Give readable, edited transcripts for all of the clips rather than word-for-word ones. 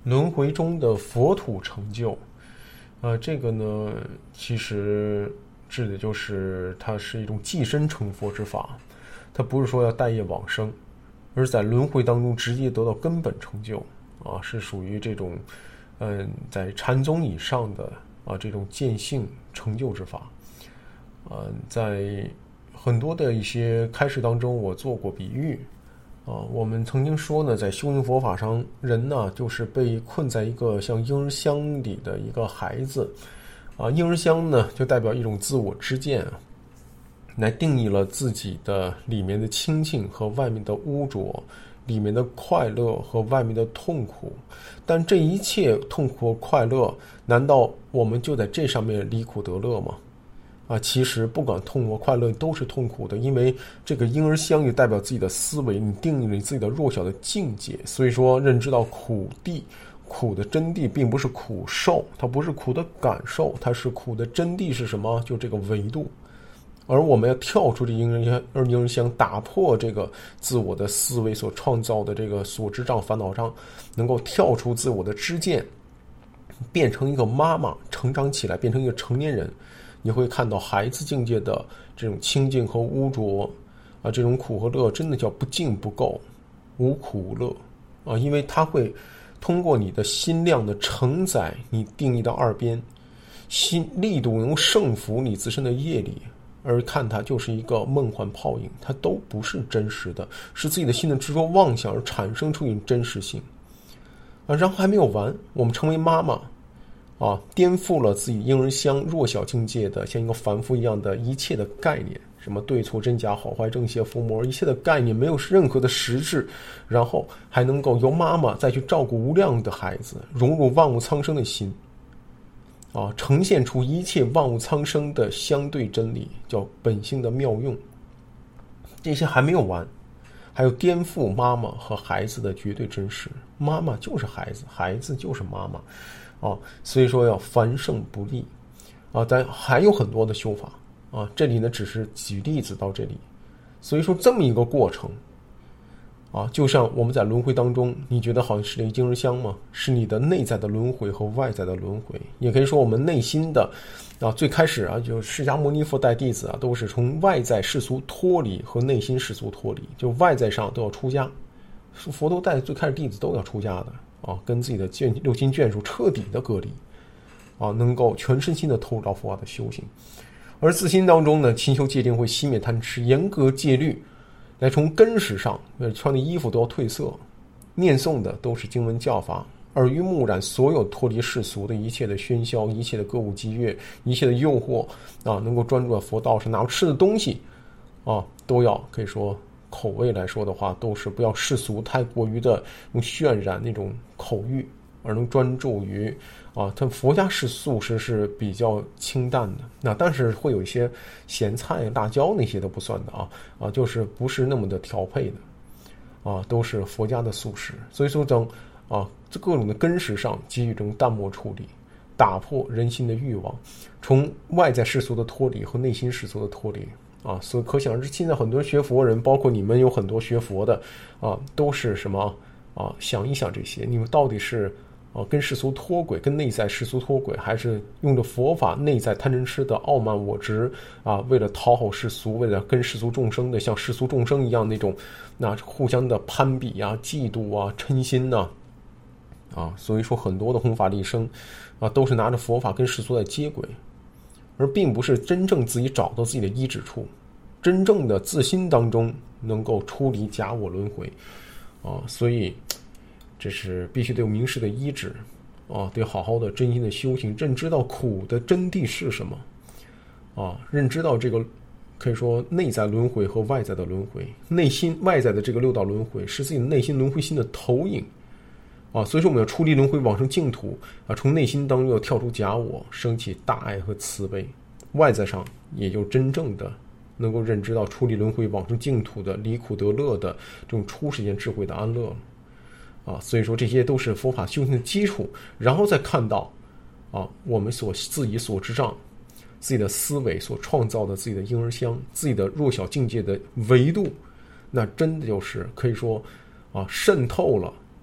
轮回中的佛土成就，这个呢，其实指的就是它是一种寄生成佛之法，它不是说要带业往生，而是在轮回当中直接得到根本成就，是属于这种，在禅宗以上的这种见性成就之法。在很多的一些开示当中，我做过比喻。我们曾经说呢，在修行佛法上，人呢就是被困在一个像婴儿箱里的一个孩子，婴儿箱呢就代表一种自我之见，来定义了自己的里面的清净和外面的污浊，里面的快乐和外面的痛苦。但这一切痛苦和快乐，难道我们就在这上面离苦得乐吗？其实不管痛或快乐都是痛苦的，因为这个婴儿箱也代表自己的思维，你定义了你自己的弱小的境界。所以说，认知到苦的真谛并不是苦受，它不是苦的感受，它是苦的真谛是什么？就这个维度。而我们要跳出这婴儿箱，打破这个自我的思维所创造的这个所知障、烦恼障，能够跳出自我的知见，变成一个妈妈，成长起来，变成一个成年人。你会看到孩子境界的这种清净和污浊，这种苦和乐真的叫不净不垢，无苦无乐，因为它会通过你的心量的承载你定义的二边，心力度能胜服你自身的业力，而看它就是一个梦幻泡影，它都不是真实的，是自己的心的执着妄想而产生出一种真实性。然后还没有完，我们成为妈妈。颠覆了自己婴儿箱弱小境界的像一个凡夫一样的一切的概念，什么对错真假好坏正邪伏魔，一切的概念没有任何的实质，然后还能够由妈妈再去照顾无量的孩子，融入万物苍生的心，呈现出一切万物苍生的相对真理，叫本性的妙用。这些还没有完，还有颠覆妈妈和孩子的绝对真实，妈妈就是孩子，孩子就是妈妈。所以说要凡圣不立，但还有很多的修法，这里呢只是举例子到这里。所以说这么一个过程，就像我们在轮回当中，你觉得好像是这个婴儿箱吗？是你的内在的轮回和外在的轮回，也可以说我们内心的，最开始就释迦牟尼佛带弟子都是从外在世俗脱离和内心世俗脱离，就外在上都要出家，佛陀带最开始弟子都要出家的。跟自己的六亲眷属彻底的隔离，能够全身心的投入到佛法的修行。而自心当中呢，勤修戒定慧，熄灭贪痴，严格戒律，来从根识上，穿的衣服都要褪色，念诵的都是经文教法，耳濡目染所有脱离世俗的一切的喧嚣，一切的歌舞伎乐，一切的诱惑，能够专注在佛道上。哪怕吃的东西都要可以说口味来说的话，都是不要世俗太过于的用渲染那种口欲，而能专注于它佛家素食是比较清淡的，但是会有一些咸菜辣椒那些都不算的就是不是那么的调配的都是佛家的素食。所以说等这各种的根识上给予这种淡漠处理，打破人心的欲望，从外在世俗的脱离和内心世俗的脱离。所以可想而知，现在很多学佛人，包括你们有很多学佛的都是什么想一想这些，你们到底是跟世俗脱轨，跟内在世俗脱轨，还是用着佛法内在贪嗔痴的傲慢我执为了讨好世俗，为了跟世俗众生的像世俗众生一样那种互相的攀比嫉妒嗔心所以说很多的弘法利生都是拿着佛法跟世俗在接轨，而并不是真正自己找到自己的依止处，真正的自心当中能够出离假我轮回所以这是必须得有明示的依止得好好的真心的修行，认知到苦的真谛是什么认知到这个可以说内在轮回和外在的轮回，内心外在的这个六道轮回是自己的内心轮回心的投影所以说我们要出离轮回往生净土从内心当中要跳出假我，升起大爱和慈悲，外在上也就真正的能够认知到出离轮回往生净土的离苦得乐的这种出世间智慧的安乐所以说这些都是佛法修行的基础，然后再看到我们自己所知障，自己的思维所创造的自己的婴儿箱，自己的弱小境界的维度，那真的就是可以说渗透了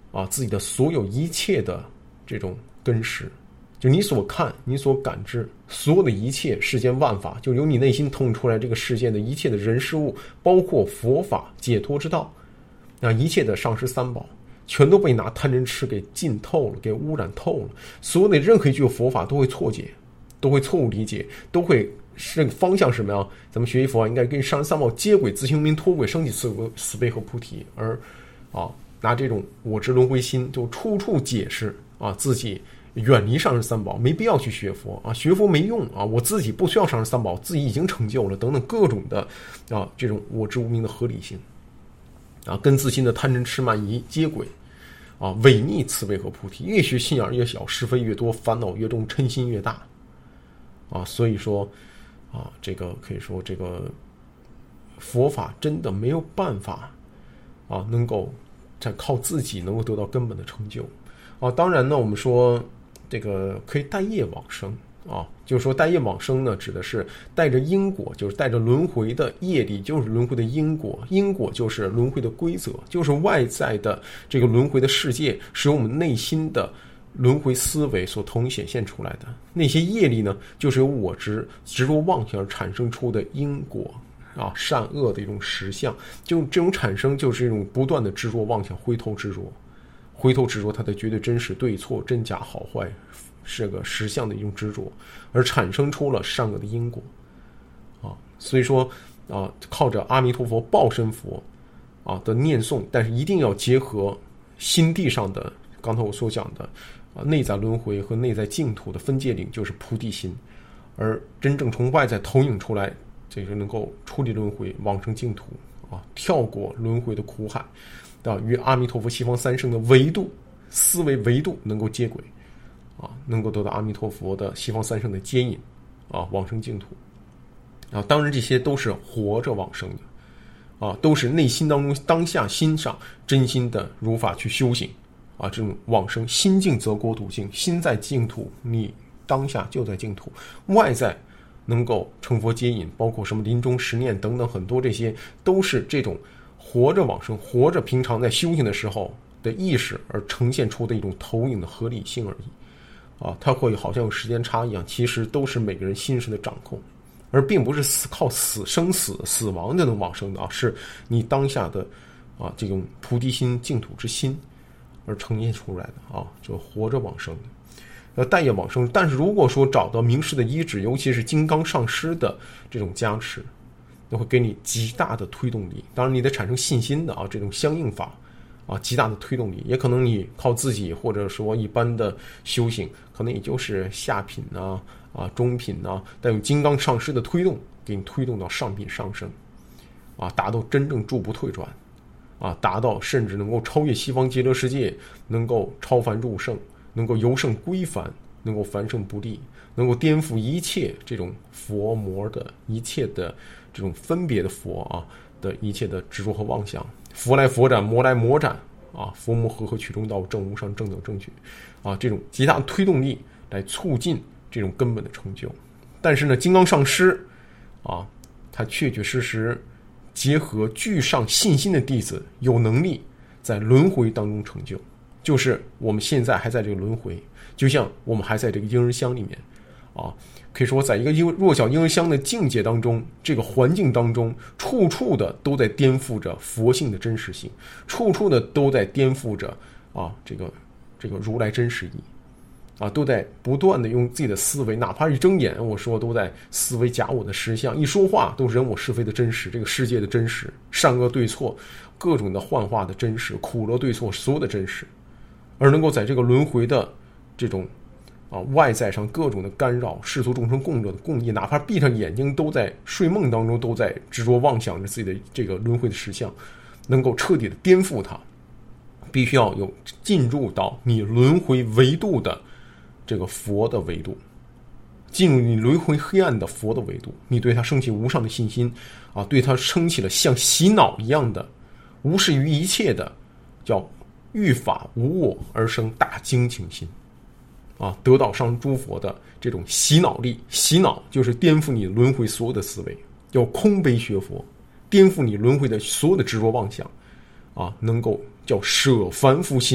自己的所有一切的这种根识，就你所看、你所感知所有的一切世间万法，就由你内心透出来这个世界的一切的人事物，包括佛法解脱之道，一切的上师三宝全都被拿贪嗔痴给浸透了，给污染透了。所有的任何一句佛法都会错解，都会错误理解，都会这个方向是什么呀？咱们学习佛法应该跟上师三宝接轨，自性明脱轨，升起慈悲和菩提，而拿这种我执轮回心就处处解释自己远离上师三宝，没必要去学佛学佛没用我自己不需要上师三宝，自己已经成就了等等各种的这种我执无明的合理性跟自心的贪嗔痴慢疑接轨违逆慈悲和菩提，越学心眼越小，是非越多，烦恼越重，嗔心越大所以说这个可以说这个佛法真的没有办法能够再靠自己能够得到根本的成就当然呢，我们说这个可以带业往生就是说带业往生呢，指的是带着因果，就是带着轮回的业力，就是轮回的因果，因果就是轮回的规则，就是外在的这个轮回的世界是由我们内心的轮回思维所投影显现出来的。那些业力呢，就是由我执着妄想而产生出的因果善恶的一种实相，就这种产生就是一种不断的执着妄想，回头执着它的绝对真实、对错、真假、好坏是个实相的一种执着，而产生出了善恶的因果所以说靠着阿弥陀佛报身佛的念诵，但是一定要结合心地上的刚才我所讲的内在轮回和内在净土的分界领，就是菩提心，而真正从外在投影出来，这个能够出离轮回，往生净土跳过轮回的苦海与阿弥陀佛西方三圣的维度思维维度能够接轨能够得到阿弥陀佛的西方三圣的接引往生净土当然这些都是活着往生的都是内心当中当下心上真心的如法去修行这种往生，心净则国土净，心在净土，你当下就在净土，外在能够成佛接引，包括什么临终十念等等，很多这些都是这种活着往生，活着平常在修行的时候的意识而呈现出的一种投影的合理性而已它会好像有时间差一样，其实都是每个人心识的掌控，而并不是靠生死亡就能往生的是你当下的这种菩提心净土之心而呈现出来的就活着往生的带业往生。但是如果说找到明师的依止，尤其是金刚上师的这种加持，那会给你极大的推动力，当然你得产生信心的这种相应法极大的推动力，也可能你靠自己或者说一般的修行，可能也就是下品中品但用金刚上师的推动，给你推动到上品上升达到真正住不退转达到甚至能够超越西方极乐世界，能够超凡入圣，能够由圣归凡，能够凡圣不立，能够颠覆一切这种佛魔的一切的这种分别的佛的一切的执着和妄想，佛来佛斩，魔来魔斩佛魔和合取中道，正无上正等正觉这种极大的推动力来促进这种根本的成就。但是呢，金刚上师他确确实实结合具上信心的弟子，有能力在轮回当中成就。就是我们现在还在这个轮回，就像我们还在这个婴儿箱里面可以说在一个弱小婴儿箱的境界当中，这个环境当中，处处的都在颠覆着佛性的真实性，处处的都在颠覆着这个如来真实义都在不断的用自己的思维，哪怕一睁眼，我说都在思维假我的实相，一说话都是人我是非的真实，这个世界的真实，善恶对错，各种的幻化的真实，苦乐对错，所有的真实，而能够在这个轮回的这种外在上各种的干扰，世俗众生共者的共业，哪怕闭上眼睛都在睡梦当中都在执着妄想着自己的这个轮回的实相，能够彻底的颠覆它，必须要有进入到你轮回维度的这个佛的维度，进入你轮回黑暗的佛的维度，你对他升起无上的信心对他升起了像洗脑一样的无视于一切的叫欲法无我而生大精勤心得到上诸佛的这种洗脑力。洗脑就是颠覆你轮回所有的思维，叫空悲学佛，颠覆你轮回的所有的执着妄想能够叫舍凡夫心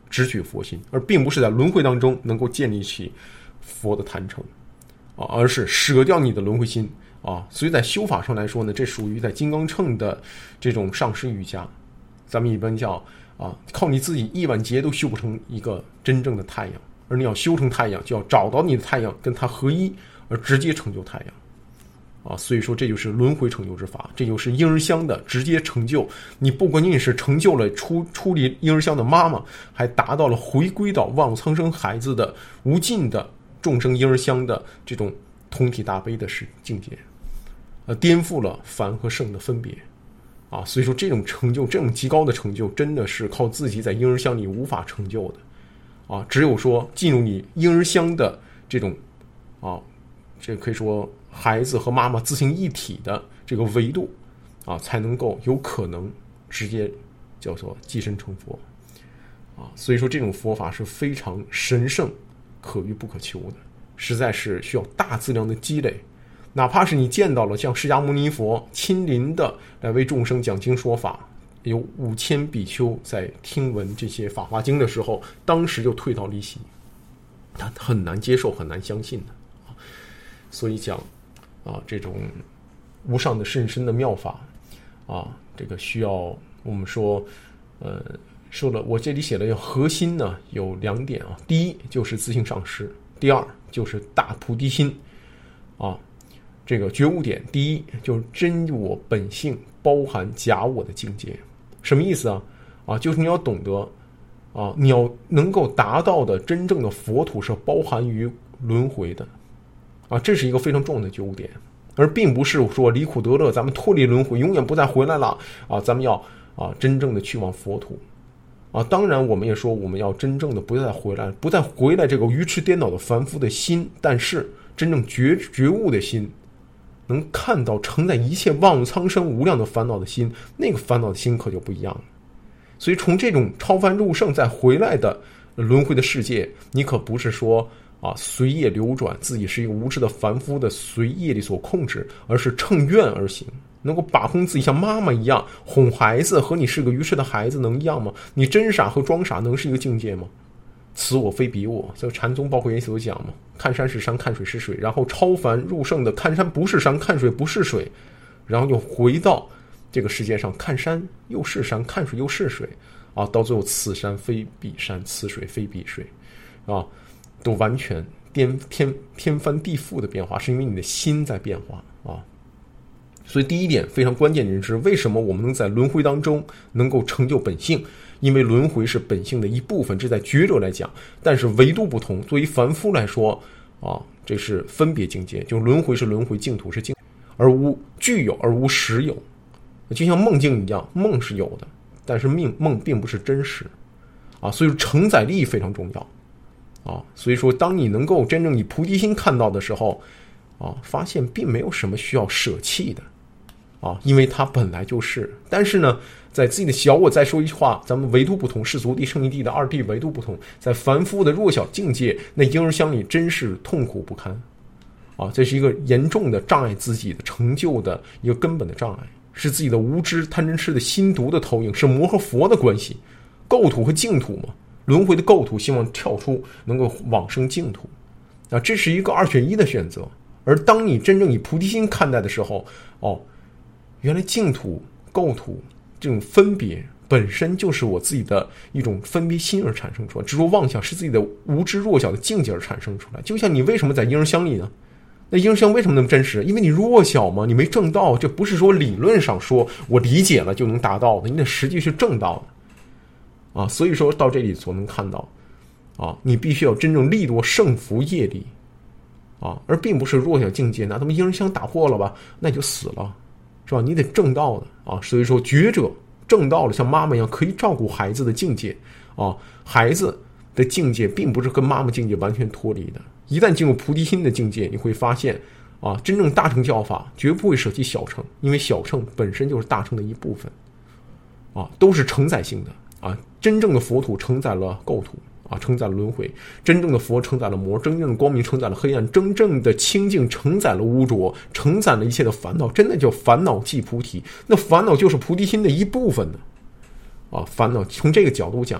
直取佛心，而并不是在轮回当中能够建立起佛的坛城而是舍掉你的轮回心所以在修法上来说呢，这属于在金刚乘的这种上师瑜伽，咱们一般叫靠你自己亿万劫都修不成一个真正的太阳，而你要修成太阳，就要找到你的太阳，跟它合一，而直接成就太阳所以说这就是轮回成就之法，这就是婴儿香的直接成就。你不仅仅是成就了出离婴儿香的妈妈，还达到了回归到万物苍生孩子的无尽的众生婴儿香的这种同体大悲的境界，颠覆了凡和圣的分别所以说这种成就，这种极高的成就，真的是靠自己在婴儿香里无法成就的只有说进入你婴儿香的这种这可以说孩子和妈妈自行一体的这个维度才能够有可能直接叫做寄身成佛所以说这种佛法是非常神圣、可遇不可求的，实在是需要大质量的积累。哪怕是你见到了像释迦牟尼佛亲临的来为众生讲经说法，有5000比丘在听闻这些法华经的时候，当时就退到离席，他很难接受，很难相信的所以讲这种无上的甚深的妙法这个需要我们说说了，我这里写了核心呢有2点第一就是自性上师，第二就是大菩提心这个觉悟点，第一就是真我本性包含假我的境界。什么意思就是你要懂得你要能够达到的真正的佛土是包含于轮回的这是一个非常重要的觉悟点，而并不是说离苦得乐，咱们脱离轮回永远不再回来了咱们要真正的去往佛土当然我们也说我们要真正的不再回来这个愚痴颠倒的凡夫的心，但是真正觉悟的心，能看到承载一切万物苍生无量的烦恼的心，那个烦恼的心可就不一样了。所以从这种超凡入圣再回来的轮回的世界，你可不是说随业流转，自己是一个无知的凡夫的随业力所控制，而是乘愿而行，能够把控自己，像妈妈一样哄孩子，和你是个愚痴的孩子能一样吗？你真傻和装傻能是一个境界吗？此我非彼我，所以禅宗包括也所讲嘛，看山是山，看水是水，然后超凡入圣的看山不是山，看水不是水，然后又回到这个世界上，看山又是山，看水又是水到最后此山非彼山，此水非彼水都完全天翻地覆的变化，是因为你的心在变化所以第一点非常关键的是，为什么我们能在轮回当中能够成就本性？因为轮回是本性的一部分，这在觉者来讲，但是维度不同。作为凡夫来说这是分别境界，就轮回是轮回，净土是净土，而无具有而无实有，就像梦境一样，梦是有的，但是梦并不是真实所以承载力非常重要所以说当你能够真正以菩提心看到的时候发现并没有什么需要舍弃的因为它本来就是。但是呢，在自己的小我再说一句话，咱们维度不同，世俗地、圣义地的2D维度不同，在凡夫的弱小境界，那婴儿香里真是痛苦不堪这是一个严重的障碍自己的成就的一个根本的障碍，是自己的无知贪嗔痴的心毒的投影，是魔和佛的关系，垢土和净土嘛，轮回的垢土希望跳出能够往生净土这是一个2选1的选择。而当你真正以菩提心看待的时候原来净土垢土这种分别本身就是我自己的一种分别心而产生出来，执着妄想是自己的无知弱小的境界而产生出来。就像你为什么在婴儿香里呢？那婴儿香为什么那么真实？因为你弱小嘛，你没证到，这不是说理论上说我理解了就能达到的，你得实际是证到的所以说到这里所能看到你必须要真正力夺胜服业力而并不是弱小境界，拿他们婴儿香打破了吧，那你就死了，是吧？你得正道的所以说觉者正道了，像妈妈一样可以照顾孩子的境界孩子的境界并不是跟妈妈境界完全脱离的。一旦进入菩提心的境界，你会发现真正大乘教法绝不会舍弃小乘，因为小乘本身就是大乘的一部分都是承载性的真正的佛土承载了垢土承载了轮回，真正的佛承载了魔，真正的光明承载了黑暗，真正的清净承载了污浊，承载了一切的烦恼，真的叫烦恼即菩提。那烦恼就是菩提心的一部分呢烦恼从这个角度讲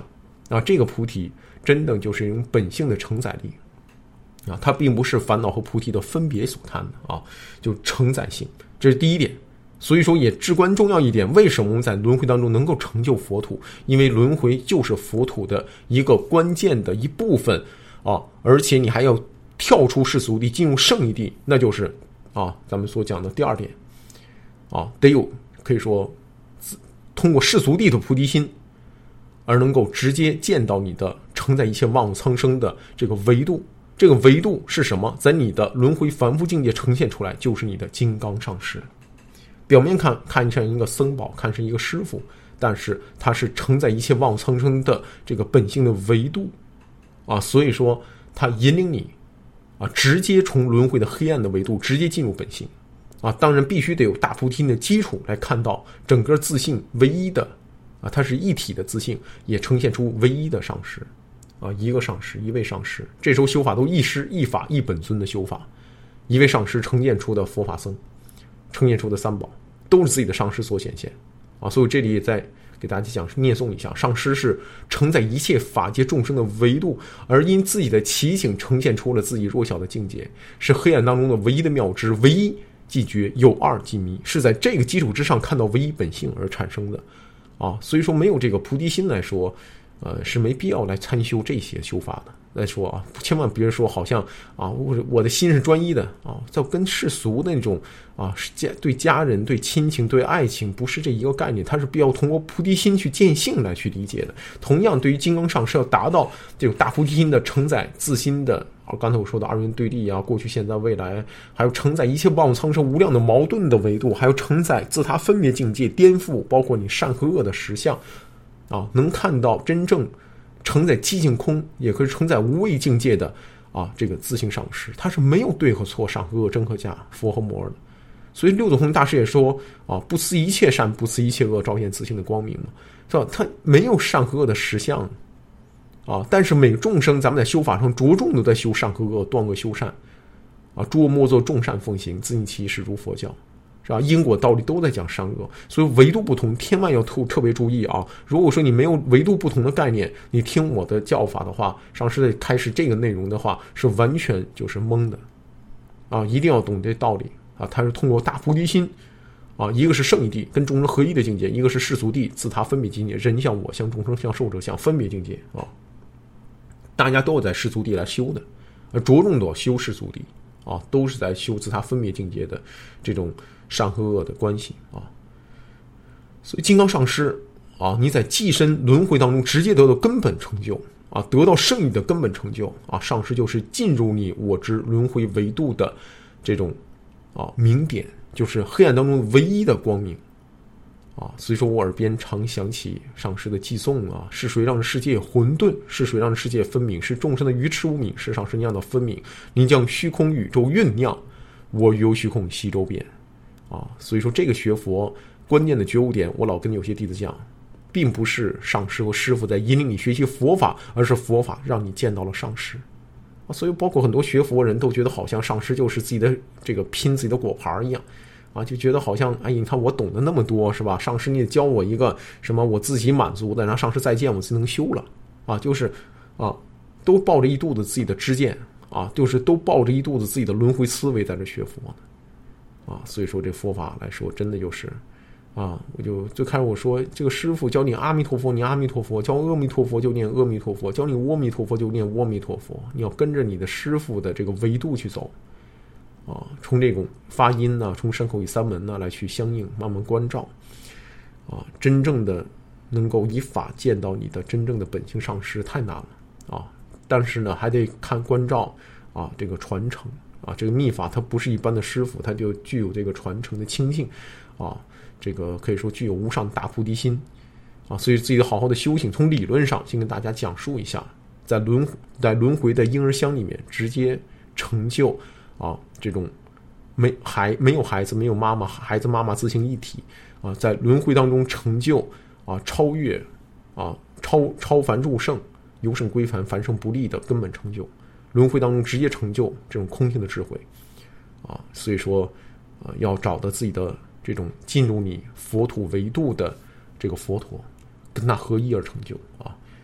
啊，这个菩提真的就是一种本性的承载力啊，它并不是烦恼和菩提的分别所谈的啊，就承载性，这是第一点。所以说也至关重要一点，为什么我们在轮回当中能够成就佛土？因为轮回就是佛土的一个关键的一部分啊，而且你还要跳出世俗地进入圣义地，那就是啊咱们所讲的第二点啊，得有可以说通过世俗地的菩提心，而能够直接见到你的承载一切万物苍生的这个维度。这个维度是什么？在你的轮回凡夫境界呈现出来，就是你的金刚上师。表面看成一个僧宝，看成一个师傅，但是它是承载一切万物苍生的这个本性的维度啊，所以说它引领你啊，直接从轮回的黑暗的维度直接进入本性啊。当然必须得有大菩提的基础来看到整个自性唯一的啊，它是一体的自性，也呈现出唯一的上师啊，一个上师，一位上师。这时候修法都一师一法一本尊的修法，一位上师呈现出的佛法僧，呈现出的三宝，都是自己的上师所显现啊。所以这里也在给大家讲念诵一下，上师是承载一切法界众生的维度，而因自己的奇景呈现出了自己弱小的境界，是黑暗当中的唯一的妙知，唯一即觉，有二即迷，是在这个基础之上看到唯一本性而产生的啊。所以说没有这个菩提心来说是没必要来参修这些修法的。来说啊，千万别说好像啊，我的心是专一的啊，在跟世俗的那种啊，对家人、对亲情、对爱情不是这一个概念，它是必要通过菩提心去见性来去理解的。同样，对于金刚上是要达到这种大菩提心的承载自心的啊，刚才我说的二元对立啊，过去、现在、未来，还有承载一切万物苍生无量的矛盾的维度，还有承载自他分别境界颠覆，包括你善和恶的实相啊，能看到真正承载寂静空，也可以承载无畏境界的啊，这个自性上师，它是没有对和错、善和恶、真和假、佛和魔的。所以六祖弘大师也说啊，不思一切善，不思一切恶，照现自性的光明嘛，是吧？它没有善和恶的实相啊。但是每个众生，咱们在修法上着重的在修善和恶，断恶修善啊，诸恶莫作，众善奉行，自性其实如佛教。是吧？因果道理都在讲善恶，所以维度不同，千万要特别注意啊！如果说你没有维度不同的概念，你听我的教法的话，上师在开始这个内容的话，是完全就是懵的啊！一定要懂这道理啊！它是通过大菩提心啊，一个是圣义地跟众生合一的境界，一个是世俗地自他分别境界，人相、我相、众生相、寿者相分别境界啊！大家都有在世俗地来修的，着重的修世俗地啊，都是在修自他分别境界的这种善和恶的关系啊。所以金刚上师啊，你在寄身轮回当中直接得到根本成就啊，得到圣义的根本成就啊。上师就是进入你我之轮回维度的这种啊明点，就是黑暗当中唯一的光明啊。所以说我耳边常响起上师的寄颂啊，是谁让世界混沌？是谁让世界分明？是众生的愚痴无明，是上师酿的分明。你将虚空宇宙酝酿，我由虚空吸周遍啊。所以说这个学佛关键的觉悟点，我老跟有些弟子讲，并不是上师和师父在引领你学习佛法，而是佛法让你见到了上师啊。所以包括很多学佛人都觉得好像上师就是自己的这个拼自己的果盘一样啊，就觉得好像哎，你看我懂得那么多是吧？上师你也教我一个什么我自己满足的，然后上师再见我自己能修了啊，就是啊，都抱着一肚子自己的知见啊，就是都抱着一肚子自己的轮回思维在这学佛呢啊。所以说这佛法来说真的就是啊，我就最开始我说这个师父教你阿弥陀佛，你阿弥陀佛；教阿弥陀佛就念阿弥陀佛，教你阿弥陀佛就念阿弥陀佛。你要跟着你的师父的这个维度去走啊，从这种发音呢，从身口意三门呢来去相应，慢慢关照啊，真正的能够以法见到你的真正的本性上师太难了啊。但是呢，还得看关照啊，这个传承啊，这个密法它不是一般的师傅，它就具有这个传承的清净啊，这个可以说具有无上大菩提心啊。所以自己的好好的修行，从理论上先跟大家讲述一下，在轮回的婴儿箱里面直接成就啊，这种没有孩子，没有妈妈，孩子妈妈自性一体啊，在轮回当中成就啊，超越啊，超凡入圣，由圣归凡，凡圣不立的根本成就，轮回当中直接成就这种空性的智慧啊。所以说要找到自己的这种进入你佛土维度的这个佛陀，跟他合一而成就啊。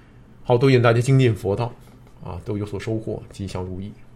好，都愿大家精进佛道啊，都有所收获，吉祥如意。